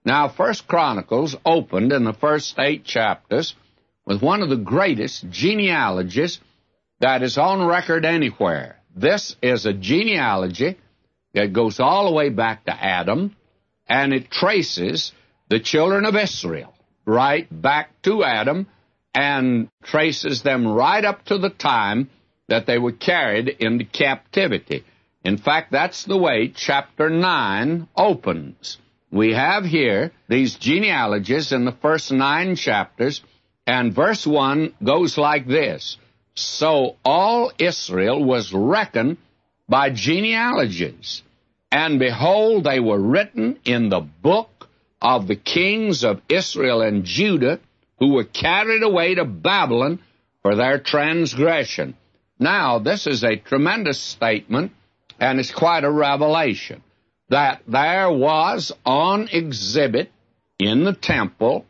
Now, First Chronicles opened in the first 8 chapters with one of the greatest genealogies that is on record anywhere. This is a genealogy that goes all the way back to Adam, and it traces the children of Israel right back to Adam and traces them right up to the time that they were carried into captivity. In fact, that's the way chapter 9 opens. We have here these genealogies in the first 9 chapters, and verse 1 goes like this. So all Israel was reckoned by genealogies, and behold, they were written in the book of the kings of Israel and Judah, who were carried away to Babylon for their transgression. Now, this is a tremendous statement, and it's quite a revelation, that there was on exhibit in the temple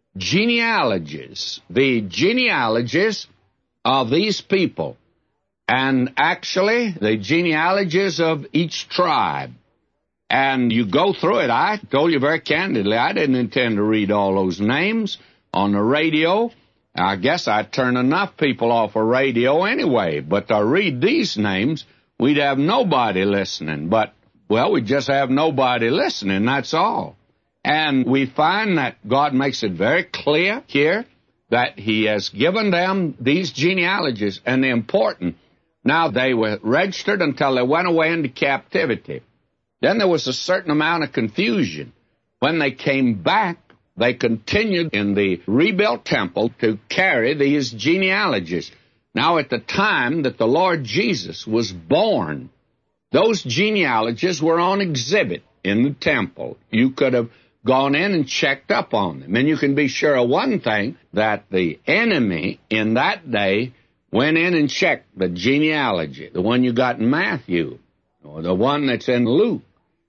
genealogies, the genealogies of these people, and actually the genealogies of each tribe. And you go through it. I told you very candidly, I didn't intend to read all those names on the radio. I guess I'd turn enough people off of radio anyway, but to read these names, we'd have nobody listening. But, well, we just have nobody listening, that's all. And we find that God makes it very clear here that He has given them these genealogies, and they're important. Now, they were registered until they went away into captivity. Then there was a certain amount of confusion. When they came back, they continued in the rebuilt temple to carry these genealogies. Now, at the time that the Lord Jesus was born, those genealogies were on exhibit in the temple. You could have gone in and checked up on them. And you can be sure of one thing, that the enemy in that day went in and checked the genealogy, the one you got in Matthew, or the one that's in Luke,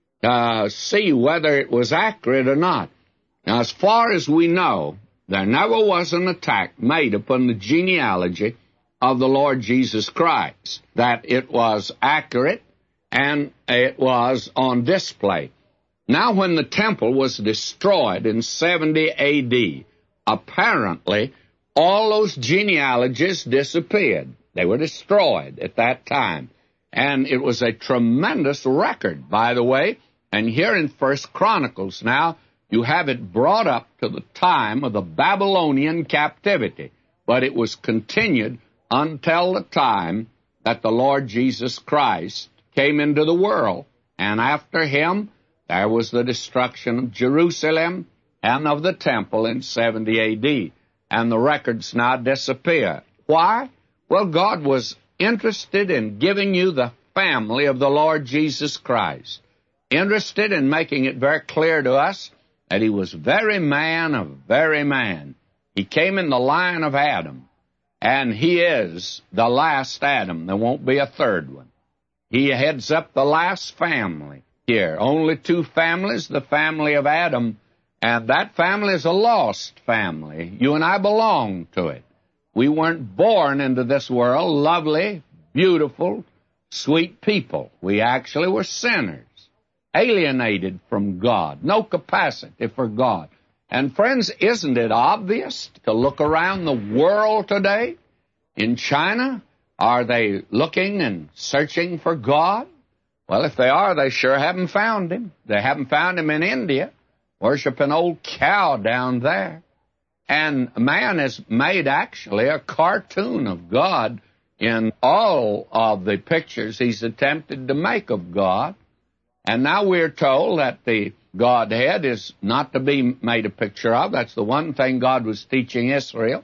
see whether it was accurate or not. Now, as far as we know, there never was an attack made upon the genealogy of the Lord Jesus Christ, that it was accurate and it was on display. Now, when the temple was destroyed in 70 A.D., apparently all those genealogies disappeared. They were destroyed at that time. And it was a tremendous record, by the way. And here in First Chronicles now, you have it brought up to the time of the Babylonian captivity. But it was continued until the time that the Lord Jesus Christ came into the world. And after Him, there was the destruction of Jerusalem and of the temple in 70 A.D. And the records now disappear. Why? Well, God was interested in giving you the family of the Lord Jesus Christ. Interested in making it very clear to us that He was very man of very man. He came in the line of Adam, and He is the last Adam. There won't be a third one. He heads up the last family here. Only 2 families, the family of Adam, and that family is a lost family. You and I belong to it. We weren't born into this world lovely, beautiful, sweet people. We actually were sinners, alienated from God, no capacity for God. And friends, isn't it obvious to look around the world today? In China, are they looking and searching for God? Well, if they are, they sure haven't found Him. They haven't found Him in India, worship an old cow down there. And man has made actually a cartoon of God in all of the pictures he's attempted to make of God. And now we're told that the Godhead is not to be made a picture of. That's the one thing God was teaching Israel.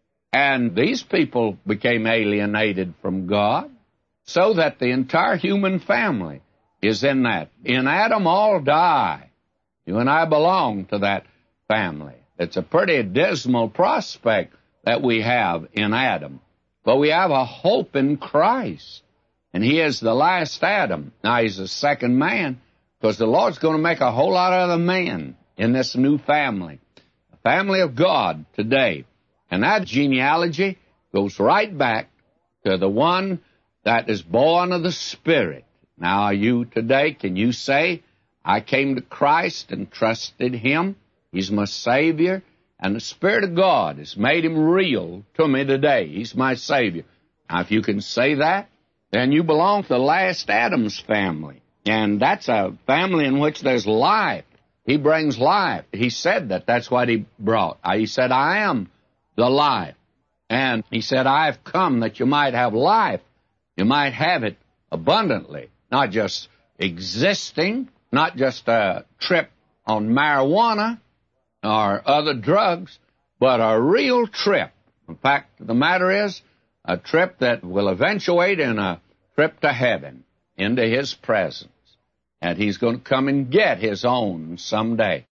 And these people became alienated from God, so that the entire human family is in that. In Adam, all die. You and I belong to that family. It's a pretty dismal prospect that we have in Adam. But we have a hope in Christ. And He is the last Adam. Now, He's the second man, because the Lord's going to make a whole lot of other men in this new family, the family of God today. And that genealogy goes right back to the one that is born of the Spirit. Now, you today, can you say, I came to Christ and trusted Him He's my Savior, and the Spirit of God has made Him real to me today. He's my Savior. Now, if you can say that, then you belong to the last Adam's family, and that's a family in which there's life. He brings life. He said that. That's what He brought. He said, I am the life. And He said, I have come that you might have life. You might have it abundantly, not just existing, not just a trip on marijuana or other drugs, but a real trip. In fact, the matter is a trip that will eventuate in a trip to heaven, into His presence. And He's going to come and get His own someday.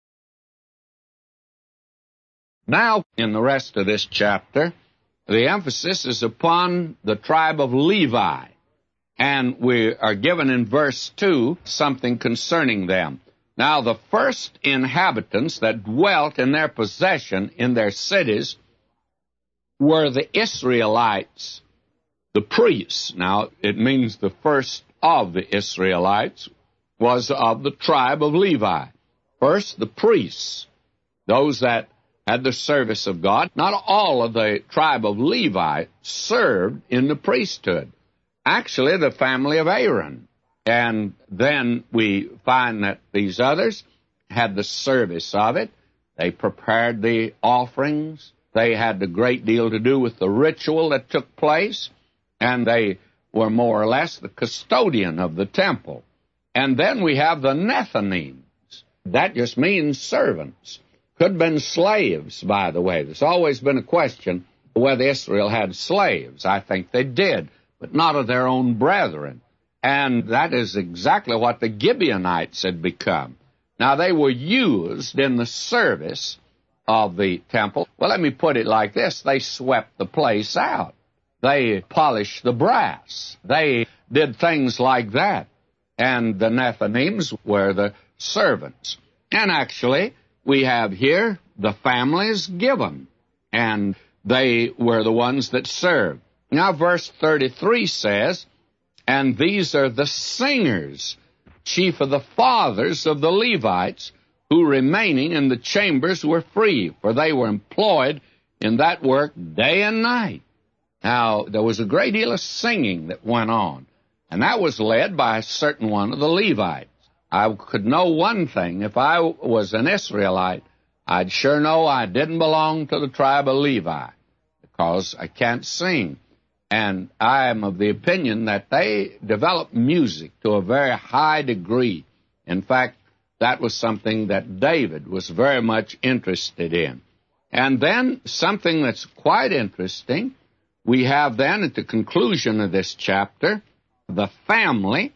Now, in the rest of this chapter, the emphasis is upon the tribe of Levi. And we are given in verse 2 something concerning them. Now, the first inhabitants that dwelt in their possession in their cities were the Israelites, the priests. Now, it means the first of the Israelites was of the tribe of Levi. First, the priests, those that had the service of God. Not all of the tribe of Levi served in the priesthood. Actually, the family of Aaron. And then we find that these others had the service of it. They prepared the offerings. They had a great deal to do with the ritual that took place. And they were more or less the custodian of the temple. And then we have the Nethinims. That just means servants. Could have been slaves, by the way. There's always been a question whether Israel had slaves. I think they did, but not of their own brethren. And that is exactly what the Gibeonites had become. Now, they were used in the service of the temple. Well, let me put it like this. They swept the place out. They polished the brass. They did things like that. And the Nethinims were the servants. And actually, we have here the families given, and they were the ones that served. Now, verse 33 says, and these are the singers, chief of the fathers of the Levites, who remaining in the chambers were free, for they were employed in that work day and night. Now, there was a great deal of singing that went on, and that was led by a certain one of the Levites. I could know one thing. If I was an Israelite, I'd sure know I didn't belong to the tribe of Levi, because I can't sing. And I am of the opinion that they developed music to a very high degree. In fact, that was something that David was very much interested in. And then something that's quite interesting, we have then at the conclusion of this chapter, the family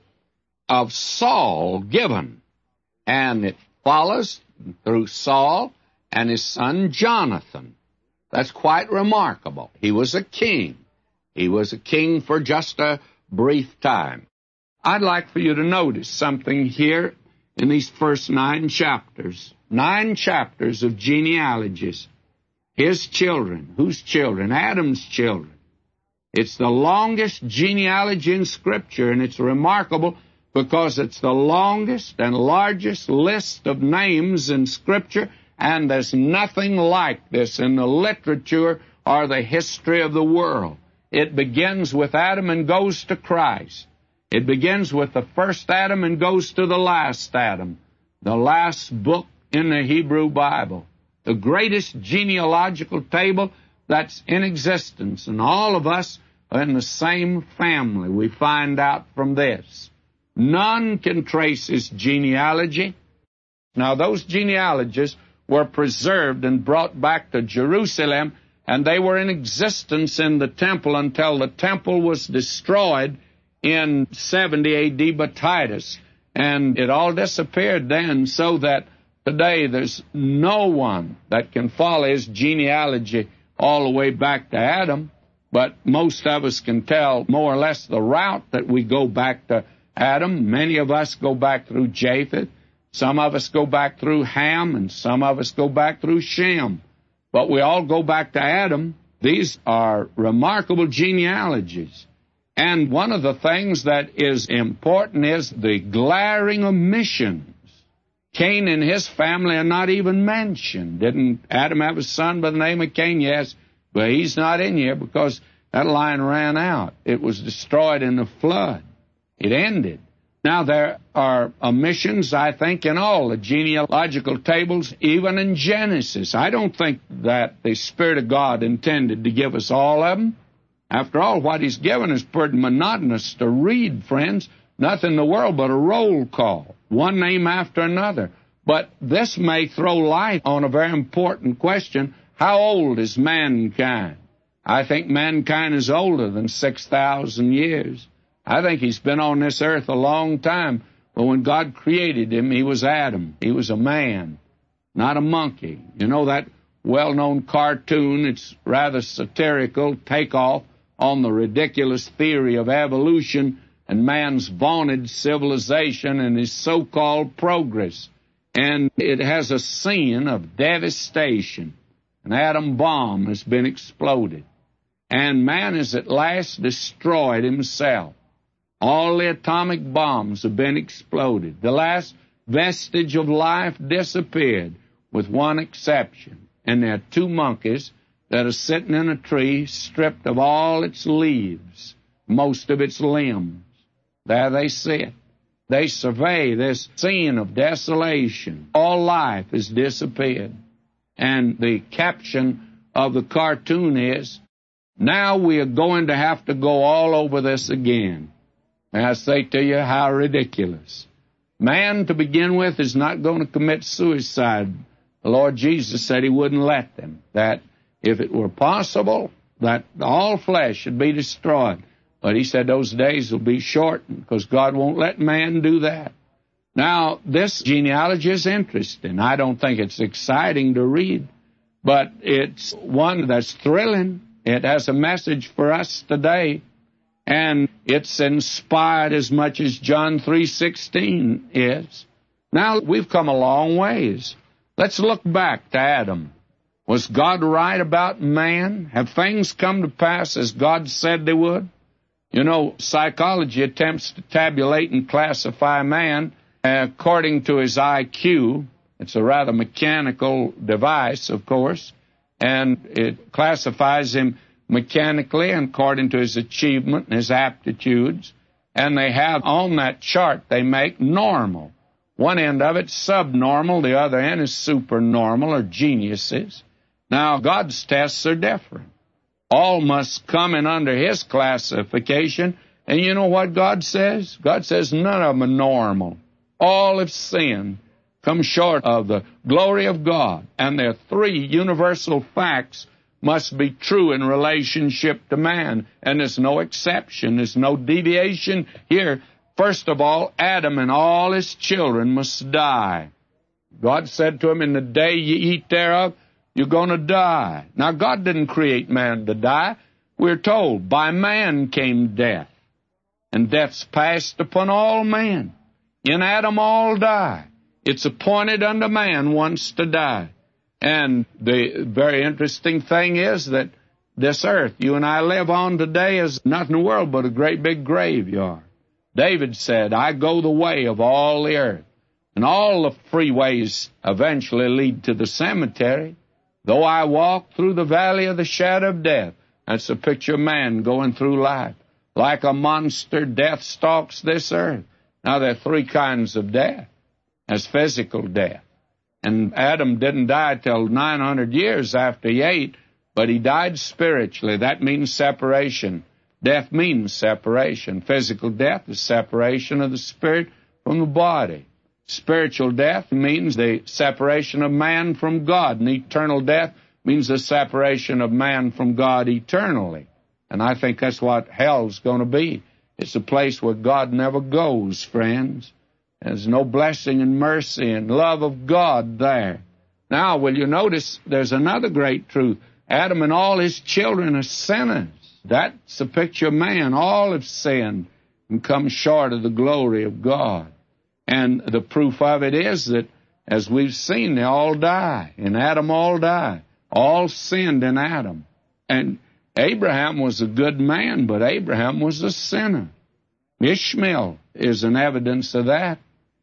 of Saul given. And it follows through Saul and his son Jonathan. That's quite remarkable. He was a king. He was a king for just a brief time. I'd like for you to notice something here in these first 9 chapters. 9 chapters of genealogies. His children. Whose children? Adam's children. It's the longest genealogy in Scripture, and it's remarkable because it's the longest and largest list of names in Scripture, and there's nothing like this in the literature or the history of the world. It begins with Adam and goes to Christ. It begins with the first Adam and goes to the last Adam, the last book in the Hebrew Bible, the greatest genealogical table that's in existence, and all of us are in the same family. We find out from this. None can trace his genealogy. Now, those genealogies were preserved and brought back to Jerusalem, and they were in existence in the temple until the temple was destroyed in 70 A.D. by Titus. And it all disappeared then, so that today there's no one that can follow his genealogy all the way back to Adam. But most of us can tell more or less the route that we go back to Adam. Many of us go back through Japheth. Some of us go back through Ham, and some of us go back through Shem. But we all go back to Adam. These are remarkable genealogies. And one of the things that is important is the glaring omissions Cain and his family are not even mentioned. Didn't Adam have a son by the name of Cain? Yes, but he's not in here because that line ran out. It was destroyed in the flood. It ended. Now, there are omissions, I think, in all the genealogical tables, even in Genesis. I don't think that the Spirit of God intended to give us all of them. After all, what He's given is pretty monotonous to read, friends. Nothing in the world but a roll call, one name after another. But this may throw light on a very important question. How old is mankind? I think mankind is older than 6,000 years. I think he's been on this earth a long time. But when God created him, he was Adam. He was a man, not a monkey. You know that well-known cartoon? It's rather satirical, takeoff on the ridiculous theory of evolution and man's vaunted civilization and his so-called progress. And it has a scene of devastation. An atom bomb has been exploded. And man has at last destroyed himself. All the atomic bombs have been exploded. The last vestige of life disappeared, with one exception. And there are two monkeys that are sitting in a tree, stripped of all its leaves, most of its limbs. There they sit. They survey this scene of desolation. All life has disappeared. And the caption of the cartoon is, "Now we are going to have to go all over this again." And I say to you, how ridiculous. Man, to begin with, is not going to commit suicide. The Lord Jesus said He wouldn't let them. That if it were possible, that all flesh should be destroyed. But He said those days will be shortened because God won't let man do that. Now, this genealogy is interesting. I don't think it's exciting to read, but it's one that's thrilling. It has a message for us today. And it's inspired as much as John 3:16 is. Now, we've come a long ways. Let's look back to Adam. Was God right about man? Have things come to pass as God said they would? You know, psychology attempts to tabulate and classify man according to his IQ. It's a rather mechanical device, of course, and it classifies him mechanically and according to his achievement and his aptitudes. And they have on that chart they make normal. One end of it's subnormal, the other end is supernormal or geniuses. Now, God's tests are different. All must come in under His classification. And you know what God says? God says none of them are normal. All have sinned, come short of the glory of God. And there are three universal facts must be true in relationship to man, and there's no exception, there's no deviation here. First of all, Adam and all his children must die. God said to him, "In the day you eat thereof, you're going to die." Now, God didn't create man to die. We're told, by man came death, and death's passed upon all men. In Adam all die. It's appointed unto man once to die. And the very interesting thing is that this earth you and I live on today is nothing in the world but a great big graveyard. David said, "I go the way of all the earth." And all the freeways eventually lead to the cemetery. Though I walk through the valley of the shadow of death. That's a picture of man going through life. Like a monster, death stalks this earth. Now, there are three kinds of death. There's physical death. And Adam didn't die till 900 years after he ate, but he died spiritually. That means separation. Death means separation. Physical death is separation of the spirit from the body. Spiritual death means the separation of man from God. And eternal death means the separation of man from God eternally. And I think that's what hell's going to be. It's a place where God never goes, friends. There's no blessing and mercy and love of God there. Now, will you notice there's another great truth. Adam and all his children are sinners. That's a picture of man. All have sinned and come short of the glory of God. And the proof of it is that, as we've seen, they all die. In Adam, all die. All sinned in Adam. And Abraham was a good man, but Abraham was a sinner. Ishmael is an evidence of that.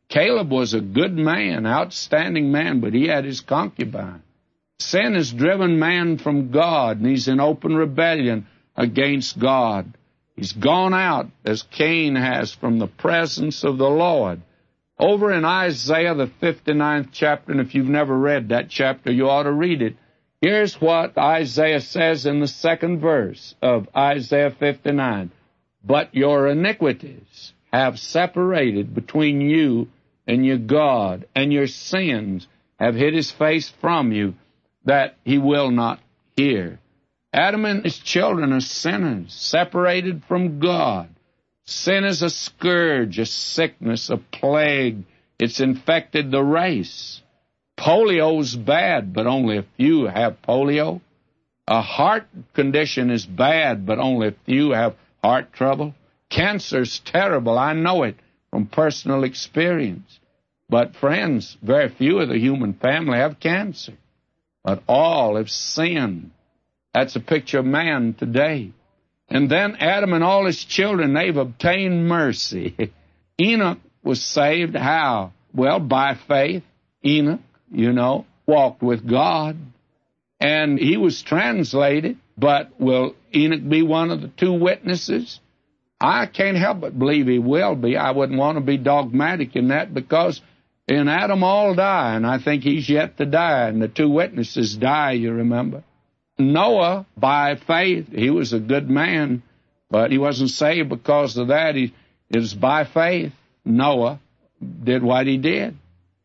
Caleb was a good man, outstanding man, but he had his concubine. Sin has driven man from God, and he's in open rebellion against God. He's gone out, as Cain has, from the presence of the Lord. Over in Isaiah, the 59th chapter, and if you've never read that chapter, you ought to read it. Here's what Isaiah says in the second verse of Isaiah 59. But your iniquities have separated between you and your God, and your sins have hid his face from you, that he will not hear. Adam and his children are sinners, separated from God. Sin is a scourge, a sickness, a plague. It's infected the race. Polio's bad, but only a few have polio. A heart condition is bad, but only a few have heart trouble. Cancer's terrible. I know it from personal experience. But friends, very few of the human family have cancer. But all have sinned. That's a picture of man today. And then Adam and all his children, they've obtained mercy. Enoch was saved how? Well, by faith. Enoch, walked with God. And he was translated, but will Enoch be one of the two witnesses? I can't help but believe he will be. I wouldn't want to be dogmatic in that, because in Adam all die, and I think he's yet to die, and the two witnesses die, you remember. Noah, by faith, he was a good man, but he wasn't saved because of that. It was by faith Noah did what he did.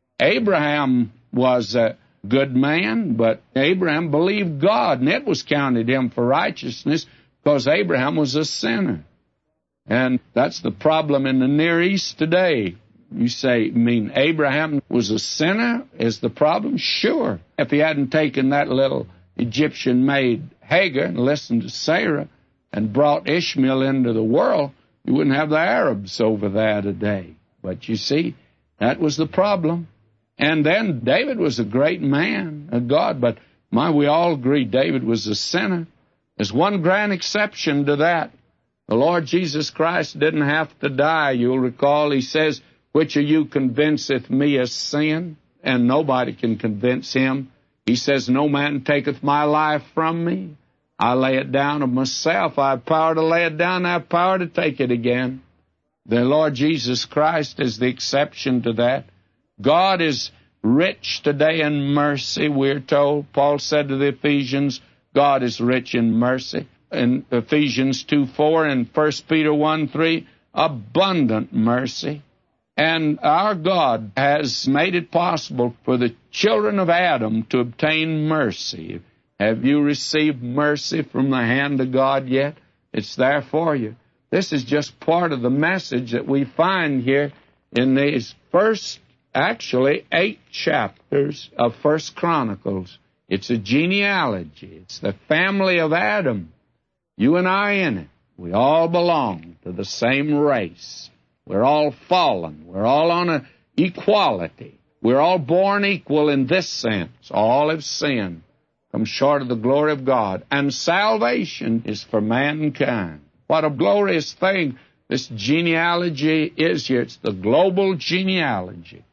Abraham was a good man, but Abraham believed God, and it was counted him for righteousness because Abraham was a sinner. And that's the problem in the Near East today. You say, mean Abraham was a sinner is the problem? Sure. If he hadn't taken that little Egyptian maid Hagar and listened to Sarah and brought Ishmael into the world, you wouldn't have the Arabs over there today. But you see, that was the problem. And then David was a great man of God, but we all agree David was a sinner. There's one grand exception to that. The Lord Jesus Christ didn't have to die. You'll recall he says, which of you convinceth me of sin? And nobody can convince him. He says, no man taketh my life from me. I lay it down of myself. I have power to lay it down. I have power to take it again. The Lord Jesus Christ is the exception to that. God is rich today in mercy, we're told. Paul said to the Ephesians, God is rich in mercy. In Ephesians 2:4 and 1 Peter 1:3, abundant mercy. And our God has made it possible for the children of Adam to obtain mercy. Have you received mercy from the hand of God yet? It's there for you. This is just part of the message that we find here in these first, 8 chapters of 1 Chronicles. It's a genealogy. It's the family of Adam. You and I in it. We all belong to the same race. We're all fallen. We're all on an equality. We're all born equal in this sense. All have sinned, come short of the glory of God. And salvation is for mankind. What a glorious thing this genealogy is here. It's the global genealogy.